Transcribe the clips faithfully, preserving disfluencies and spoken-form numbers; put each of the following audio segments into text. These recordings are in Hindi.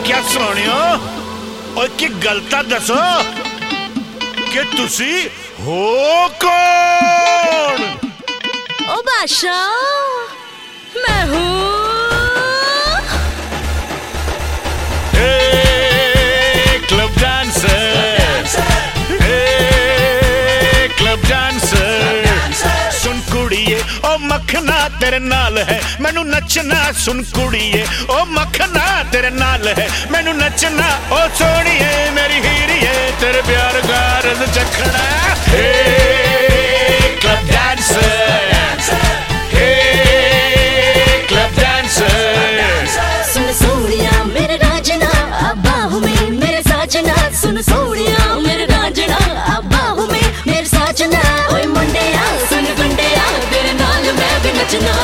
क्या सोनियो और की गलता दसो कि तुसी हो कौन? ओ बादशाह, मैं हूँ क्लब डांसर, क्लब डांसर। सुन कुड़िए ओ मखना तेरे नाल है मैनू नचना, सुन कुड़िए ओ मखना तेरे नाल है मैनू नचना। ओ सोनिए मेरी हीरिए तेरे प्यार का रस चखना। Club dancer, club dancer. सुन सोनिया मेरे राजना, बाहु में मेरे साजना। सुन सोनिया मेरे राजना, बाहु में मेरे साजना। ओए मुंडिया सुन गुंडिया तेरे नाल मैं भी नचना।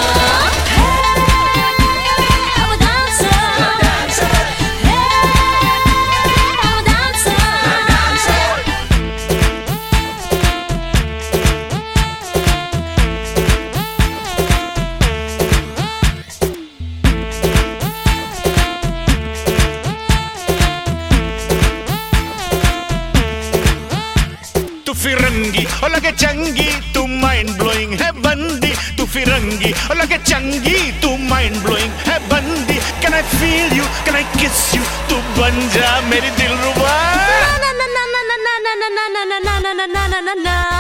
तू फिरंगी और लगे चंगी, तू माइंड ब्लोइंग है बंदी। तू फिरंगी और लगे चंगी, तू माइंड ब्लोइंग है बंदी। Can I feel you, can I kiss you, तू बन जा मेरी दिलरुबा। ना ना ना ना ना ना ना ना ना ना ना ना ना ना ना।